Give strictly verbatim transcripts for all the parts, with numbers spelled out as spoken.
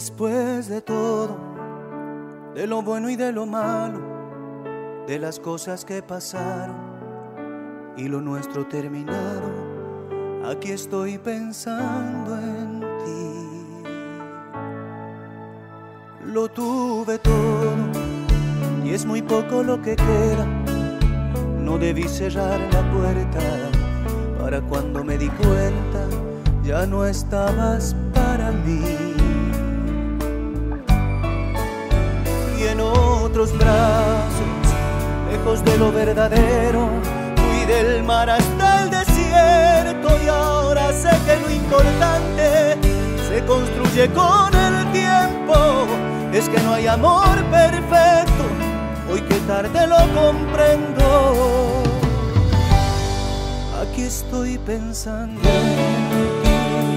Después de todo, de lo bueno y de lo malo, de las cosas que pasaron y lo nuestro terminado, aquí estoy pensando en ti. Lo tuve todo y es muy poco lo que queda. No debí cerrar la puerta para cuando me di cuenta ya no estabas para mí. Y en otros brazos, lejos de lo verdadero, fui del mar hasta el desierto. Y ahora sé que lo importante se construye con el tiempo. Es que no hay amor perfecto, hoy que tarde lo comprendo. Aquí estoy pensando en ti.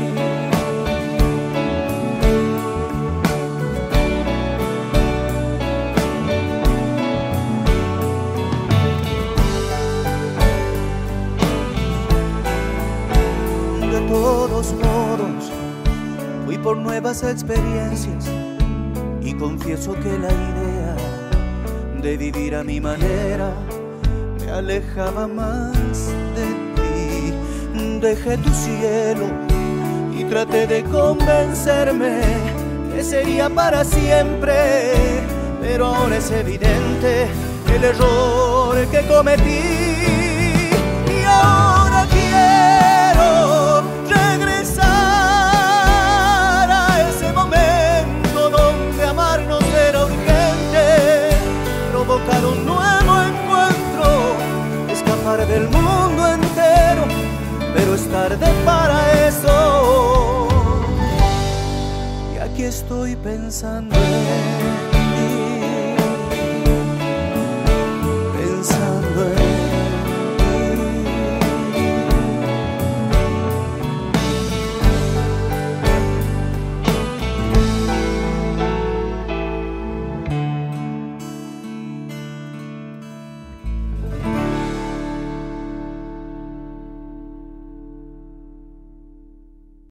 De todos modos, fui por nuevas experiencias y confieso que la idea de vivir a mi manera me alejaba más de ti. Dejé tu cielo y traté de convencerme que sería para siempre, pero ahora es evidente el error que cometí. Y ahora quiero regresar a ese momento donde amarnos era urgente, provocar un nuevo encuentro, escapar del mundo entero, pero es tarde para eso. Y aquí estoy pensando en